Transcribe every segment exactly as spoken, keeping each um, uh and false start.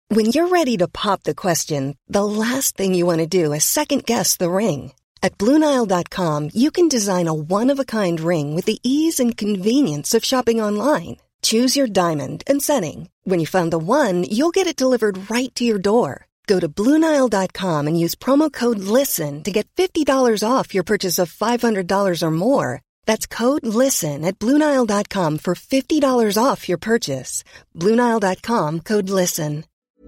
When you're ready to pop the question, the last thing you want to do is second-guess the ring. At Blue Nile dot com, you can design a one-of-a-kind ring with the ease and convenience of shopping online. Choose your diamond and setting. When you find the one, you'll get it delivered right to your door. Go to Blue Nile dot com and use promo code LISTEN to get fifty dollars off your purchase of five hundred dollars or more. That's code LISTEN at Blue Nile dot com for fifty dollars off your purchase. Blue Nile dot com, code LISTEN.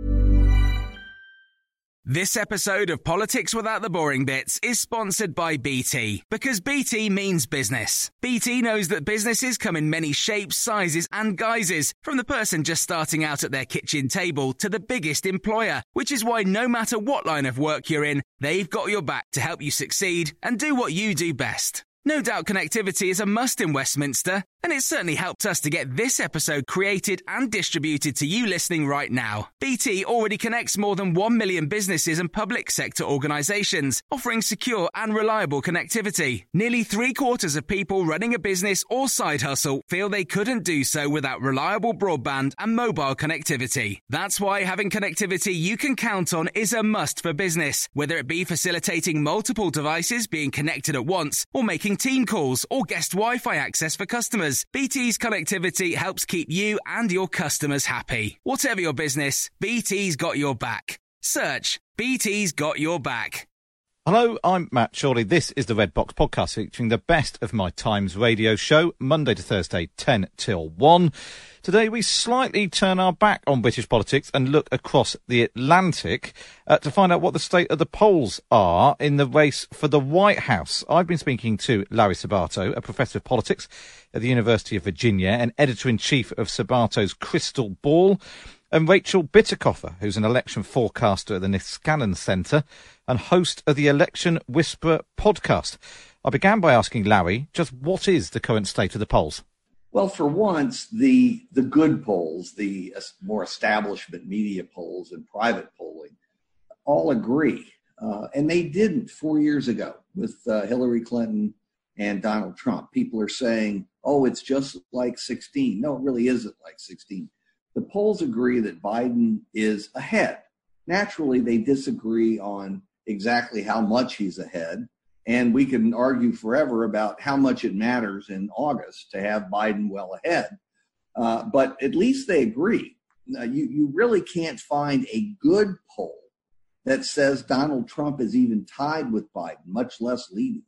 This episode of Politics Without the Boring Bits is sponsored by B T, because B T means business. B T knows that businesses come in many shapes, sizes and guises, from the person just starting out at their kitchen table to the biggest employer, which is why no matter what line of work you're in, they've got your back to help you succeed and do what you do best. No doubt connectivity is a must in Westminster, and it's certainly helped us to get this episode created and distributed to you listening right now. B T already connects more than one million businesses and public sector organisations, offering secure and reliable connectivity. Nearly three quarters of people running a business or side hustle feel they couldn't do so without reliable broadband and mobile connectivity. That's why having connectivity you can count on is a must for business, whether it be facilitating multiple devices being connected at once or making team calls or guest Wi-Fi access for customers. B T's connectivity helps keep you and your customers happy. Whatever your business, B T's got your back. Search B T's got your back. Hello, I'm Matt Chorley. This is the Red Box Podcast, featuring the best of my Times radio show, Monday to Thursday, ten till one. Today we slightly turn our back on British politics and look across the Atlantic uh, to find out what the state of the polls are in the race for the White House. I've been speaking to Larry Sabato, a professor of politics at the University of Virginia and editor-in-chief of Sabato's Crystal Ball, and Rachel Bitterkofer, who's an election forecaster at the Niskanen Centre and host of the Election Whisperer podcast. I began by asking Larry, just what is the current state of the polls? Well, for once, the the good polls, the more establishment media polls and private polling, all agree. Uh, and they didn't four years ago with uh, Hillary Clinton and Donald Trump. People are saying, oh, it's just like sixteen. No, it really isn't like sixteen. The polls agree that Biden is ahead. Naturally, they disagree on exactly how much he's ahead. And we can argue forever about how much it matters in August to have Biden well ahead. Uh, but at least they agree. Now, you, you really can't find a good poll that says Donald Trump is even tied with Biden, much less leading.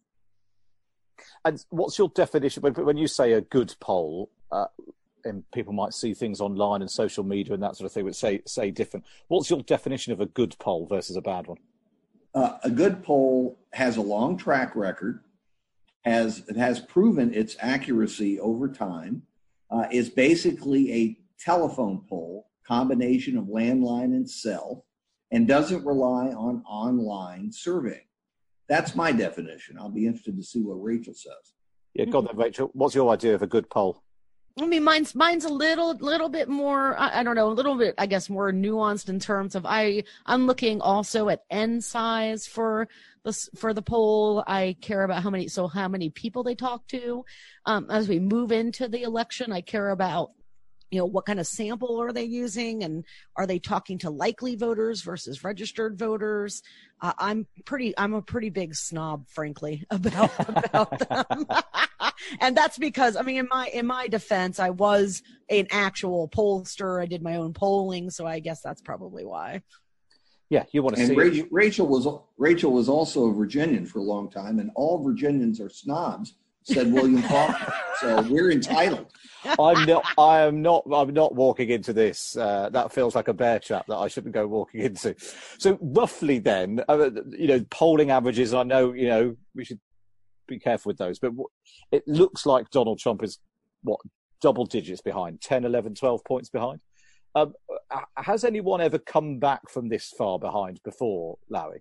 And what's your definition, when, when you say a good poll, uh, and people might see things online and social media and that sort of thing, but say, say different. What's your definition of a good poll versus a bad one? Uh, a good poll has a long track record, has it has proven its accuracy over time, uh, is basically a telephone poll, combination of landline and cell, and doesn't rely on online surveying. That's my definition. I'll be interested to see what Rachel says. Yeah, go on then, Rachel. What's your idea of a good poll? I mean, mine's mine's a little little bit more, I, I don't know, a little bit, I guess, more nuanced in terms of I I'm looking also at N size for the for the poll. I care about how many so how many people they talk to. Um, as we move into the election, I care about, you know, what kind of sample are they using, and are they talking to likely voters versus registered voters? Uh, I'm pretty I'm a pretty big snob, frankly, about about them. And that's because, I mean, in my in my defense, I was an actual pollster. I did my own polling, so I guess that's probably why. Yeah, you want to and see. Rachel, Rachel was Rachel was also a Virginian for a long time, and all Virginians are snobs, said William Faulkner. So we're entitled. I'm not. I am not. I'm not walking into this. Uh, that feels like a bear trap that I shouldn't go walking into. So roughly, then, uh, you know, polling averages. I know, you know, we should be careful with those, but it looks like Donald Trump is what, double digits behind, ten, eleven, twelve points behind. Um, has anyone ever come back from this far behind before, Larry?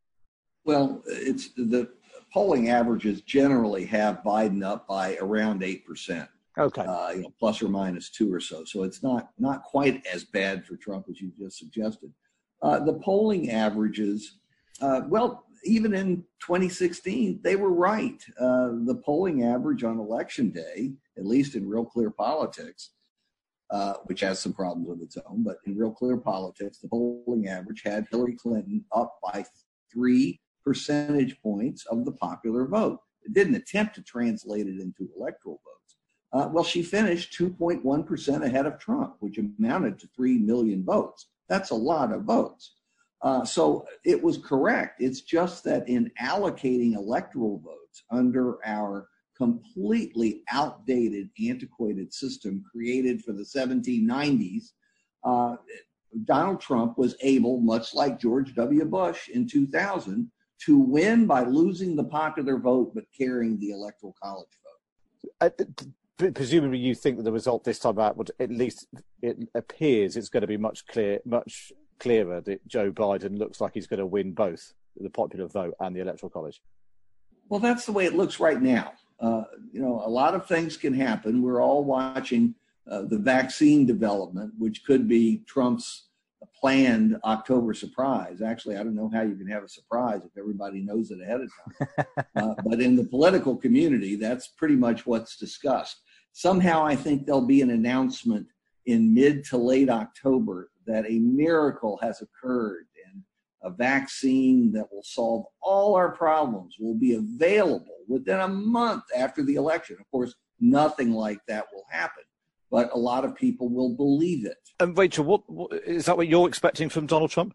Well, it's the polling averages generally have Biden up by around eight percent. Okay, uh, you know, plus or minus two or so. So it's not not quite as bad for Trump as you just suggested. Uh, the polling averages, uh, well, even in twenty sixteen, they were right. Uh, the polling average on election day, at least in Real Clear Politics, uh, which has some problems of its own. But in Real Clear Politics, the polling average had Hillary Clinton up by three percentage points of the popular vote. It didn't attempt to translate it into electoral votes. Uh, well, she finished two point one percent ahead of Trump, which amounted to three million votes. That's a lot of votes. Uh, so it was correct. It's just that in allocating electoral votes under our completely outdated, antiquated system created for the seventeen nineties, uh, Donald Trump was able, much like George W. Bush in two thousand, to win by losing the popular vote but carrying the electoral college vote. Uh, presumably, you think that the result this time out would, at least it appears, it's going to be much clear, much clearer that Joe Biden looks like he's going to win both the popular vote and the electoral college. Well, that's the way it looks right now. Uh, you know, a lot of things can happen. We're all watching uh, the vaccine development, which could be Trump's planned October surprise. Actually, I don't know how you can have a surprise if everybody knows it ahead of time. uh, but in the political community, that's pretty much what's discussed. Somehow, I think there'll be an announcement in mid to late October that a miracle has occurred and a vaccine that will solve all our problems will be available within a month after the election. Of course, nothing like that will happen, but a lot of people will believe it. And Rachel, what, what is that what you're expecting from Donald Trump?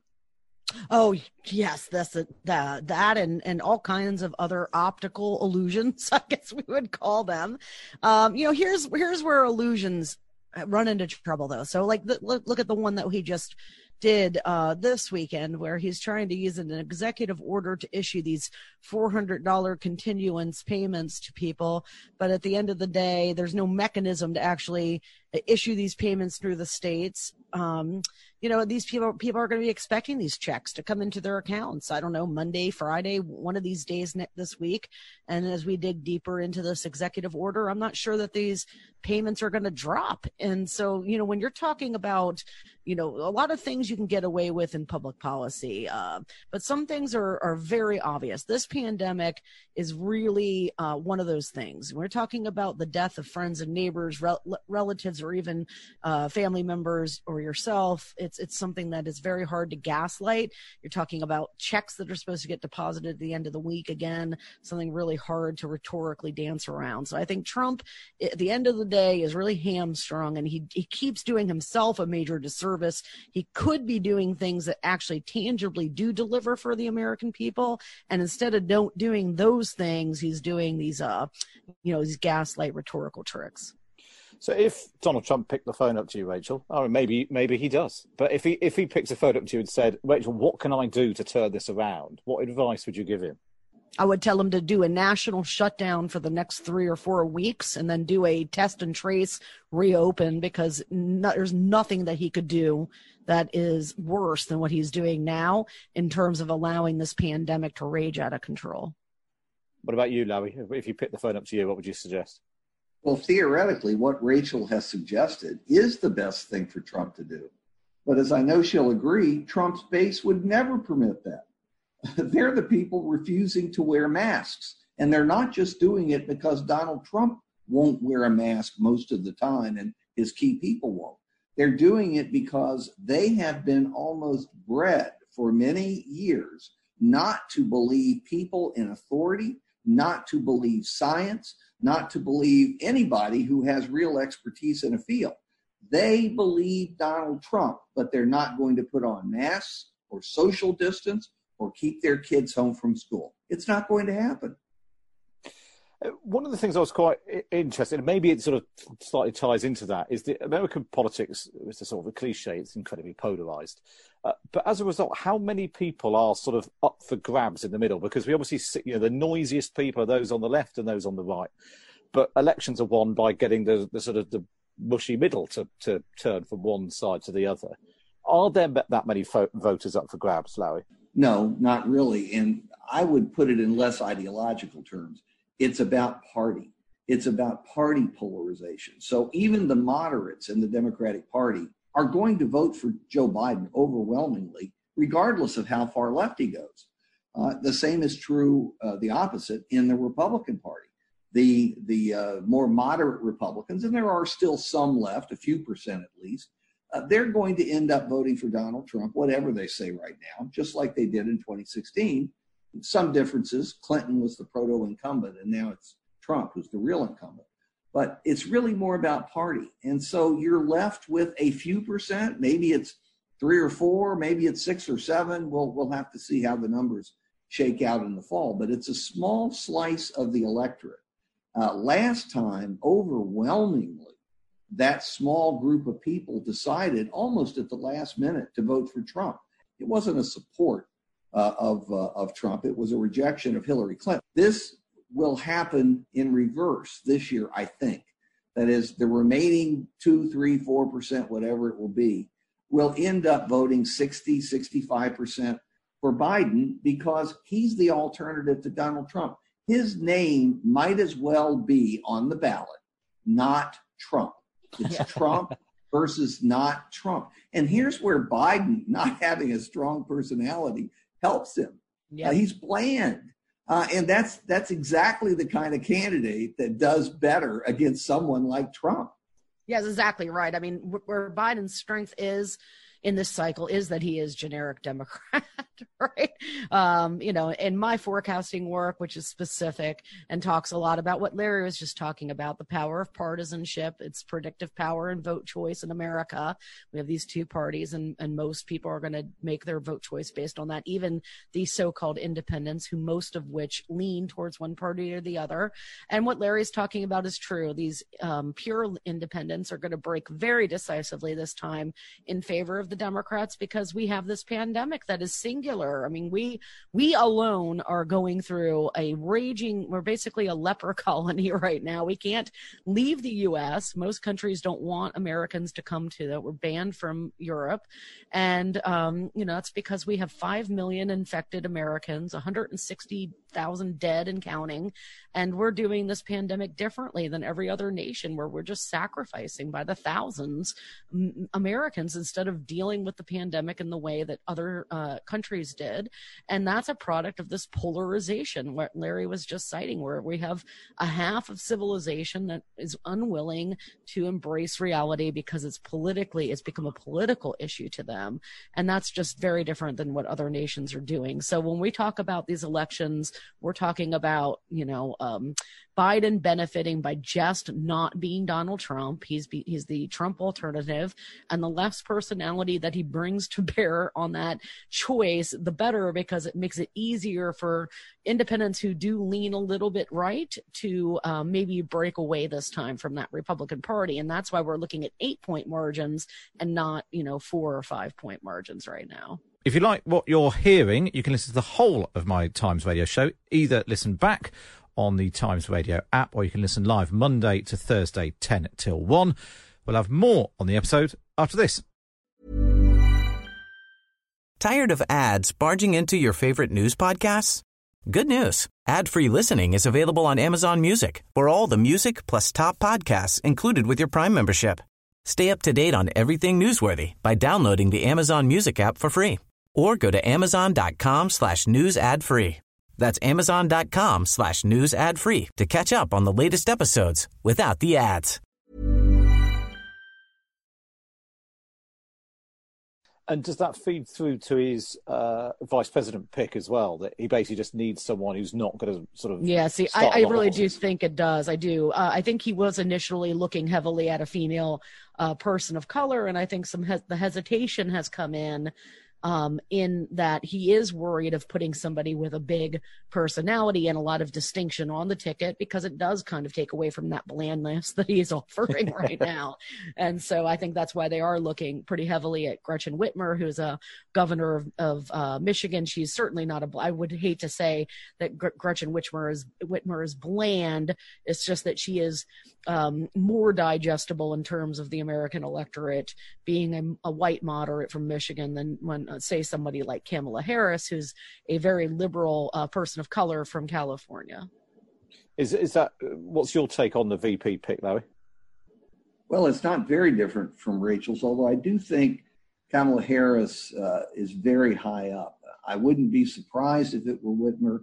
Oh, yes, that's it. That, that and, and all kinds of other optical illusions, I guess we would call them. Um, you know, here's here's where illusions run into trouble, though. So, like, the, look, look at the one that he just did uh, this weekend, where he's trying to use an executive order to issue these four hundred dollars continuance payments to people. But at the end of the day, there's no mechanism to actually issue these payments through the states. Um, you know, these people people are going to be expecting these checks to come into their accounts. I don't know, Monday, Friday, one of these days this week. And as we dig deeper into this executive order, I'm not sure that these payments are going to drop. And so, you know, when you're talking about, you know, a lot of things you can get away with in public policy, uh, but some things are, are very obvious. This pandemic is really uh, one of those things. We're talking about the death of friends and neighbors, rel- relatives, or even uh, family members or yourself. It's it's something that is very hard to gaslight. You're talking about checks that are supposed to get deposited at the end of the week. Again, something really hard to rhetorically dance around. So I think Trump, at the end of the day, is really hamstrung, and he, he keeps doing himself a major disservice. He could be doing things that actually tangibly do deliver for the American people. And instead of don't doing those things, he's doing these, uh, you know, these gaslight rhetorical tricks. So if Donald Trump picked the phone up to you, Rachel, or maybe maybe he does, but if he if he picks the phone up to you and said, Rachel, what can I do to turn this around? What advice would you give him? I would tell him to do a national shutdown for the next three or four weeks and then do a test and trace reopen, because no, there's nothing that he could do that is worse than what he's doing now in terms of allowing this pandemic to rage out of control. What about you, Larry? If you picked the phone up to you, what would you suggest? Well, theoretically, what Rachel has suggested is the best thing for Trump to do. But as I know she'll agree, Trump's base would never permit that. They're the people refusing to wear masks. And they're not just doing it because Donald Trump won't wear a mask most of the time and his key people won't. They're doing it because they have been almost bred for many years not to believe people in authority, not to believe science, not to believe anybody who has real expertise in a field. They believe Donald Trump, but they're not going to put on masks or social distance or keep their kids home from school. It's not going to happen. One of the things I was quite interested in, maybe it sort of slightly ties into that, is that American politics is a sort of a cliche. It's incredibly polarized. Uh, but as a result, how many people are sort of up for grabs in the middle? Because we obviously see, you know, the noisiest people are those on the left and those on the right. But elections are won by getting the, the sort of the mushy middle to, to turn from one side to the other. Are there that many fo- voters up for grabs, Larry? No, not really. And I would put it in less ideological terms. It's about party. It's about party polarization. So even the moderates in the Democratic Party are going to vote for Joe Biden overwhelmingly, regardless of how far left he goes. Uh, the same is true, uh, the opposite, in the Republican Party. the the uh, more moderate Republicans, and there are still some left, a few percent at least, uh, they're going to end up voting for Donald Trump, whatever they say right now, just like they did in twenty sixteen. Some differences. Clinton was the proto-incumbent, and now it's Trump who's the real incumbent. But it's really more about party. And so you're left with a few percent. Maybe it's three or four, maybe it's six or seven. We'll, we'll have to see how the numbers shake out in the fall. But it's a small slice of the electorate. Uh, last time, overwhelmingly, that small group of people decided almost at the last minute to vote for Trump. It wasn't a support uh, of, uh, of Trump. It was a rejection of Hillary Clinton. This will happen in reverse this year, I think. That is, the remaining two, three, four percent, whatever it will be, will end up voting sixty, sixty-five percent for Biden because he's the alternative to Donald Trump. His name might as well be on the ballot, not Trump. It's Trump versus not Trump. And here's where Biden, not having a strong personality, helps him. Yeah. Uh, he's bland. Uh, and that's that's exactly the kind of candidate that does better against someone like Trump. Yes, exactly right. I mean, where Biden's strength is in this cycle is that he is generic Democrat, right? Um, you know, in my forecasting work, which is specific and talks a lot about what Larry was just talking about, the power of partisanship, its predictive power and vote choice in America. We have these two parties, and, and most people are going to make their vote choice based on that, even these so-called independents, who most of which lean towards one party or the other. And what Larry's talking about is true. These um, pure independents are going to break very decisively this time in favor of the Democrats because we have this pandemic that is singular. I mean, we we alone are going through a raging, we're basically a leper colony right now. We can't leave the U S. Most countries don't want Americans to come to that. We're banned from Europe. And, um, you know, that's because we have five million infected Americans, one hundred sixty thousand dead and counting. And we're doing this pandemic differently than every other nation, where we're just sacrificing by the thousands m- Americans instead of dealing with the pandemic in the way that other uh, countries did. And that's a product of this polarization, what Larry was just citing, where we have a half of civilization that is unwilling to embrace reality because it's politically, it's become a political issue to them. And that's just very different than what other nations are doing. So when we talk about these elections, we're talking about, you know, um, Biden benefiting by just not being Donald Trump. He's be, he's the Trump alternative, and the less personality that he brings to bear on that choice, the better, because it makes it easier for independents who do lean a little bit right to um, maybe break away this time from that Republican Party. And that's why we're looking at eight point margins and not, you know, four or five point margins right now. If you like what you're hearing, you can listen to the whole of my Times Radio show. Either listen back on the Times Radio app, or you can listen live Monday to Thursday, ten till one. We'll have more on the episode after this. Tired of ads barging into your favorite news podcasts? Good news. Ad-free listening is available on Amazon Music for all the music plus top podcasts included with your Prime membership. Stay up to date on everything newsworthy by downloading the Amazon Music app for free, or go to amazon.com slash news ad free. That's amazon.com slash news ad free to catch up on the latest episodes without the ads. And does that feed through to his uh, vice president pick as well, that he basically just needs someone who's not going to sort of... Yeah, see, I, I really do think it does. I do. Uh, I think he was initially looking heavily at a female uh, person of color, and I think some he- the hesitation has come in Um, in that he is worried of putting somebody with a big personality and a lot of distinction on the ticket, because it does kind of take away from that blandness that he's offering right now. And so I think that's why they are looking pretty heavily at Gretchen Whitmer, who's a governor of, of uh, Michigan. She's certainly not a, I would hate to say that Gr- Gretchen Whitmer is, Whitmer is bland. It's just that she is um, more digestible in terms of the American electorate, being a, a white moderate from Michigan, than when uh, say somebody like Kamala Harris, who's a very liberal uh, person of color from California. Is is that, what's your take on the V P pick, Larry? Well, it's not very different from Rachel's, although I do think Kamala Harris uh, is very high up. I wouldn't be surprised if it were Whitmer.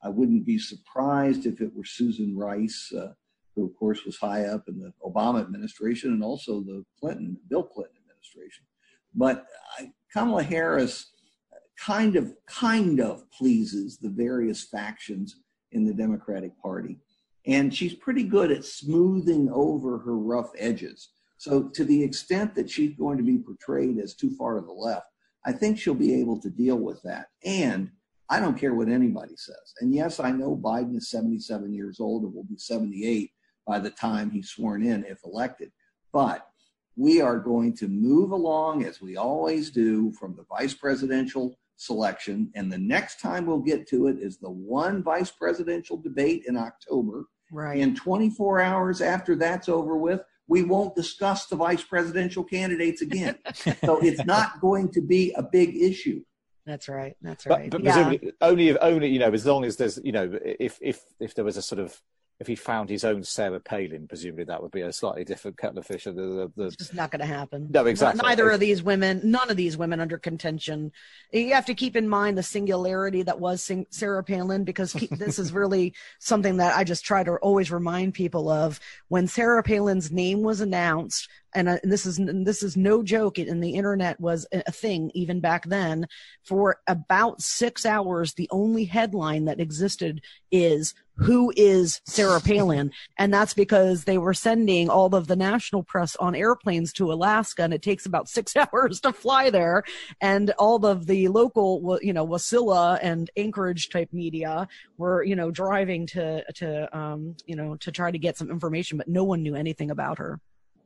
I wouldn't be surprised if it were Susan Rice, uh, who of course was high up in the Obama administration and also the Clinton, Bill Clinton administration. But uh, Kamala Harris kind of, kind of pleases the various factions in the Democratic Party. And she's pretty good at smoothing over her rough edges. So to the extent that she's going to be portrayed as too far to the left, I think she'll be able to deal with that. And I don't care what anybody says. And yes, I know Biden is seventy-seven years old and will be seventy-eight by the time he's sworn in, if elected. But we are going to move along, as we always do, from the vice presidential selection. And the next time we'll get to it is the one vice presidential debate in October. Right. And twenty-four hours after that's over with, we won't discuss the vice presidential candidates again. So it's not going to be a big issue. That's right. That's But, right. but yeah. presumably only, if, only, you know, as long as there's, you know, if, if, if there was a sort of, if he found his own Sarah Palin, presumably that would be a slightly different kettle of fish. The, the, the... It's just not going to happen. No, exactly. Neither of these women, none of these women under contention. You have to keep in mind the singularity that was Sarah Palin, because this is really something that I just try to always remind people of. When Sarah Palin's name was announced, and, uh, and this is this is no joke, and the internet was a thing even back then, for about six hours, the only headline that existed is, "Who is Sarah Palin?" And that's because they were sending all of the national press on airplanes to Alaska, and it takes about six hours to fly there. And all of the local, you know, Wasilla and Anchorage type media were, you know, driving to, to, um, you know, to try to get some information, but no one knew anything about her.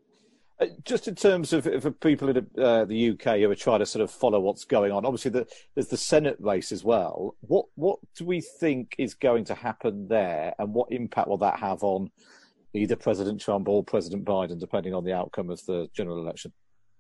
Uh, just in terms of for people in uh, the U K who are trying to sort of follow what's going on, obviously the, there's the Senate race as well. What what do we think is going to happen there, and what impact will that have on either President Trump or President Biden, depending on the outcome of the general election?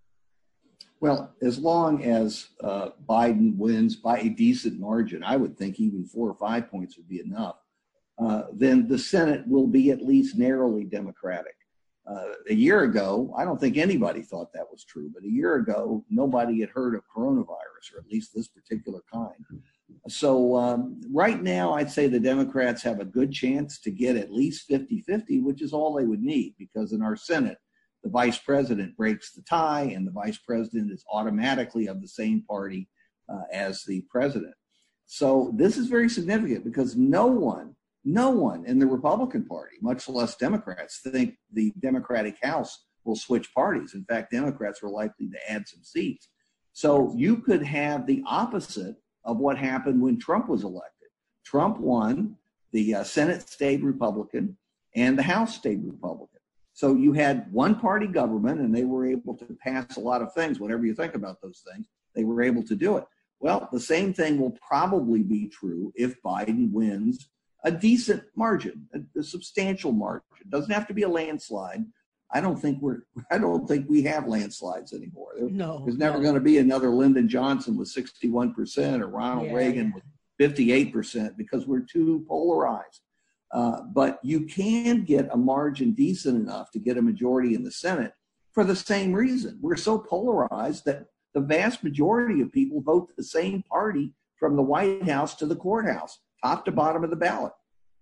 Well, as long as uh, Biden wins by a decent margin, I would think even four or five points would be enough, uh, then the Senate will be at least narrowly Democratic. Uh, a year ago, I don't think anybody thought that was true, but a year ago, nobody had heard of coronavirus, or at least this particular kind. So um, right now, I'd say the Democrats have a good chance to get at least fifty-fifty, which is all they would need, because in our Senate, the vice president breaks the tie, and the vice president is automatically of the same party uh, as the president. So this is very significant, because no one No one in the Republican Party, much less Democrats, think the Democratic House will switch parties. In fact, Democrats are likely to add some seats. So you could have the opposite of what happened when Trump was elected. Trump won, the uh, Senate stayed Republican, and the House stayed Republican. So you had one-party government, and they were able to pass a lot of things. Whatever you think about those things, they were able to do it. Well, the same thing will probably be true if Biden wins a decent margin, a, a substantial margin. It doesn't have to be a landslide. I don't think we're, I don't think we have landslides anymore. There, no, there's never no. going to be another Lyndon Johnson with sixty-one percent or Ronald yeah, Reagan yeah. with fifty-eight percent, because we're too polarized. Uh, but you can get a margin decent enough to get a majority in the Senate for the same reason. We're so polarized that the vast majority of people vote the same party from the White House to the courthouse, top to bottom of the ballot.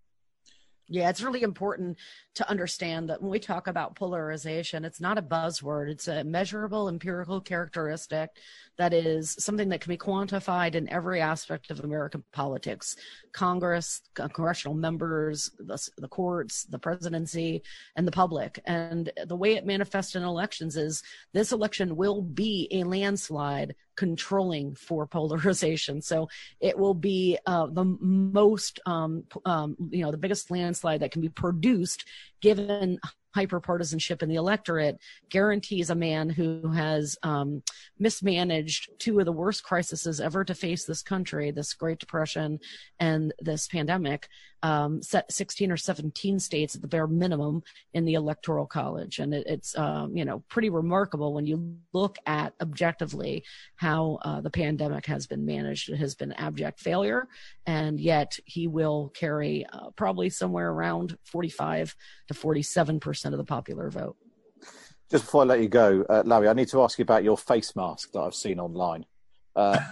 Yeah, it's really important to understand that when we talk about polarization, it's not a buzzword. It's a measurable empirical characteristic that is something that can be quantified in every aspect of American politics: Congress, congressional members, the, the courts, the presidency, and the public. And the way it manifests in elections is this election will be a landslide controlling for polarization. So it will be uh, the most, um, um, you know, the biggest landslide that can be produced given hyperpartisanship in the electorate, guarantees a man who has um, mismanaged two of the worst crises ever to face this country, this Great Depression and this pandemic, um, set sixteen or seventeen states at the bare minimum in the Electoral College. And it, it's, um, you know, pretty remarkable when you look at objectively how uh, the pandemic has been managed. It has been abject failure, and yet he will carry uh, probably somewhere around forty-five to forty-seven percent of the popular vote. Just before I let you go, uh, Larry, I need to ask you about your face mask that I've seen online. Uh,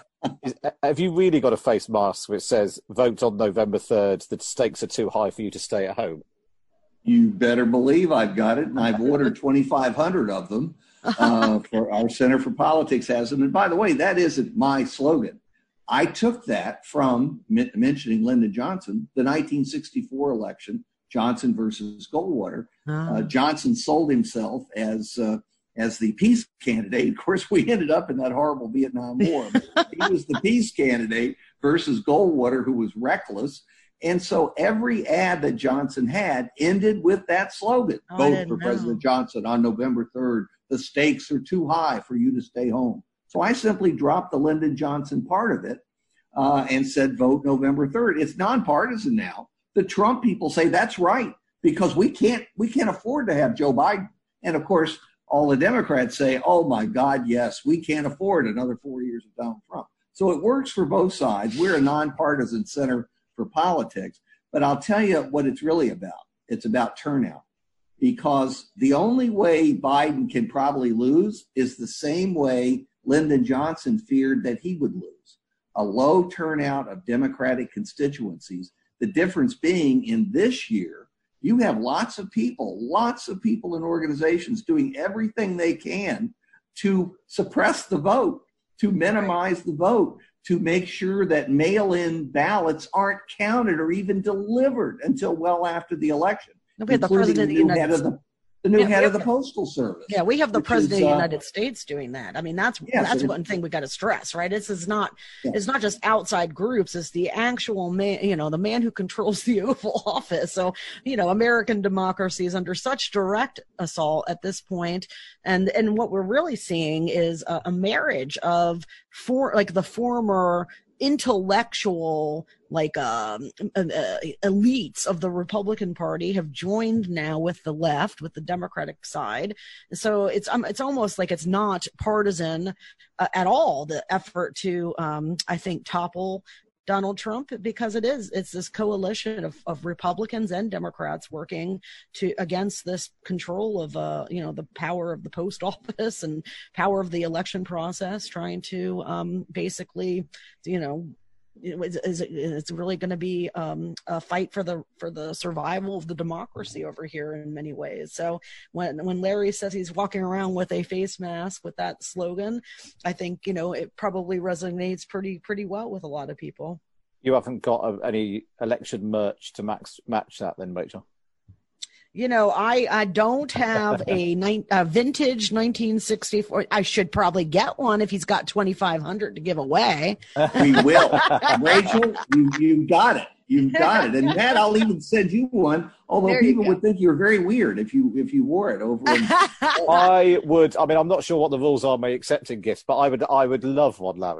Is, have you really got a face mask which says, vote on November third, the stakes are too high for you to stay at home? You better believe I've got it, and I've ordered twenty-five hundred of them uh, for our Center for Politics has them. And by the way, that isn't my slogan. I took that from, mentioning Lyndon Johnson, the nineteen sixty-four election, Johnson versus Goldwater. Oh. Uh, Johnson sold himself as uh, as the peace candidate. Of course, we ended up in that horrible Vietnam War. He was the peace candidate versus Goldwater, who was reckless. And so every ad that Johnson had ended with that slogan, oh, vote for know. President Johnson on November third. The stakes are too high for you to stay home. So I simply dropped the Lyndon Johnson part of it uh, and said, vote November third. It's nonpartisan now. The Trump people say that's right because we can't we can't afford to have Joe Biden. And of course, all the Democrats say, oh, my God, yes, we can't afford another four years of Donald Trump. So it works for both sides. We're a nonpartisan center for politics. But I'll tell you what it's really about. It's about turnout. Because the only way Biden can probably lose is the same way Lyndon Johnson feared that he would lose. A low turnout of Democratic constituencies. The difference being in this year, you have lots of people, lots of people in organizations doing everything they can to suppress the vote, to minimize the vote, to make sure that mail-in ballots aren't counted or even delivered until well after the election. We have the president of the United States. The new yeah, head of the, the Postal Service. Yeah, we have the president is, of the uh, United States doing that. I mean, that's yeah, that's so one thing we got to stress, right? This is not yeah. it's not just outside groups. It's the actual man, you know, the man who controls the Oval Office. So, you know, American democracy is under such direct assault at this point, and and what we're really seeing is a, a marriage of for like the former intellectual like um uh, uh, elites of the Republican Party have joined now with the left, with the Democratic side. So it's um, it's almost like it's not partisan uh, at all, the effort to um I think topple Donald Trump, because it is it's this coalition of, of Republicans and Democrats working to against this control of uh you know the power of the post office and power of the election process, trying to um basically you know Is, is it's really going to be um, a fight for the for the survival of the democracy over here in many ways. So when when Larry says he's walking around with a face mask with that slogan, I think you know it probably resonates pretty pretty well with a lot of people. You haven't got a, any election merch to max, match that, then, Rachel? You know, I, I don't have a, ni- a vintage nineteen sixty-four. I should probably get one if he's got twenty-five hundred to give away. We will. Rachel, you, you got it. You've got it. And Matt, I'll even send you one, although there people would think you're very weird if you if you wore it over in I would. I mean, I'm not sure what the rules are by accepting gifts, but I would I would love one, Larry.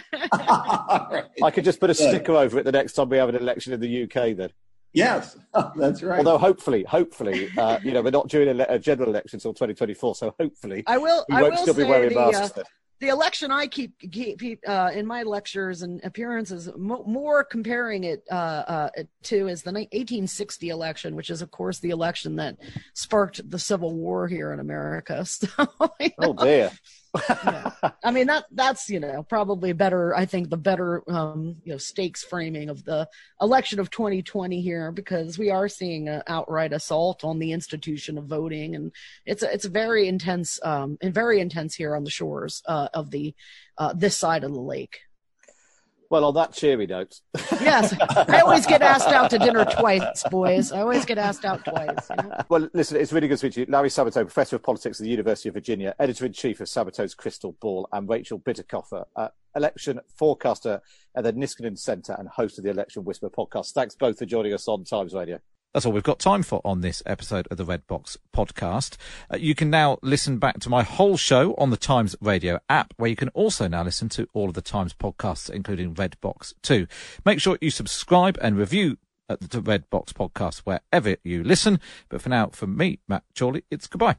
Right. I could just put a Good. sticker over it the next time we have an election in the U K then. Yes, that's right. Although hopefully, hopefully, uh, you know, we're not doing a, a general election until twenty twenty-four, so hopefully I will, we I won't will still be say wearing the, masks uh, then. The election I keep, keep uh, in my lectures and appearances, mo- more comparing it uh, uh, to is the eighteen sixty election, which is, of course, the election that sparked the Civil War here in America. So, you know, oh, dear. yeah. I mean, that that's, you know, probably better, I think, the better, um, you know, stakes framing of the election of twenty twenty here, because we are seeing an outright assault on the institution of voting. And it's a, it's very intense um, and very intense here on the shores uh, of the uh, this side of the lake. Well, on that cheery note. Yes. I always get asked out to dinner twice, boys. I always get asked out twice. You know? Well, listen, it's really good to speak to you. Larry Sabato, Professor of Politics at the University of Virginia, Editor-in-Chief of Sabato's Crystal Ball, and Rachel Bitecofer, uh, election forecaster at the Niskanen Centre and host of the Election Whisper podcast. Thanks both for joining us on Times Radio. That's all we've got time for on this episode of the Red Box podcast. Uh, you can now listen back to my whole show on the Times Radio app, where you can also now listen to all of the Times podcasts, including Red Box too. Make sure you subscribe and review at the Red Box podcast wherever you listen. But for now, from me, Matt Chorley, it's goodbye.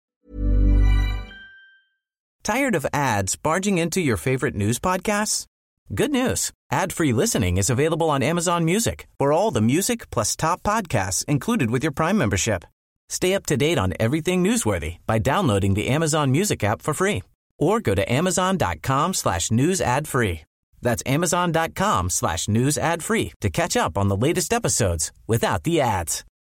Tired of ads barging into your favorite news podcasts? Good news. Ad-free listening is available on Amazon Music for all the music plus top podcasts included with your Prime membership. Stay up to date on everything newsworthy by downloading the Amazon Music app for free, or go to amazon.com slash news ad free. That's amazon.com slash news ad free to catch up on the latest episodes without the ads.